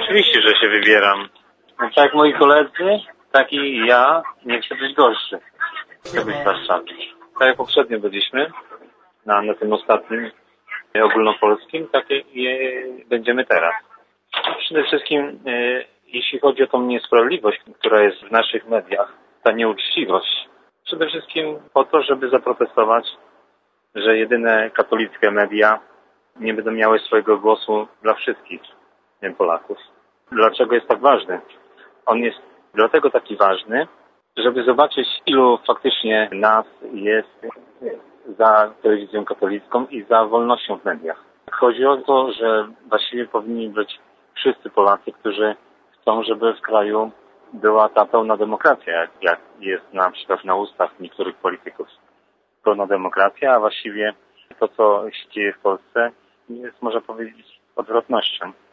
Oczywiście, że się wybieram. Tak jak moi koledzy, tak i ja nie chcę być gorszy. Chcę być w Warszawie. Tak jak poprzednio byliśmy, na tym ostatnim ogólnopolskim, tak i będziemy teraz. Przede wszystkim, jeśli chodzi o tą niesprawiedliwość, która jest w naszych mediach, ta nieuczciwość, przede wszystkim po to, żeby zaprotestować, że jedyne katolickie media nie będą miały swojego głosu dla wszystkich Polaków. Dlaczego jest tak ważny? On jest dlatego taki ważny, żeby zobaczyć, ilu faktycznie nas jest za telewizją katolicką i za wolnością w mediach. Chodzi o to, że właściwie powinni być wszyscy Polacy, którzy chcą, żeby w kraju była ta pełna demokracja, jak jest na przykład na ustach niektórych polityków. Pełna demokracja, a właściwie to, co się dzieje w Polsce, jest, można powiedzieć, odwrotnością.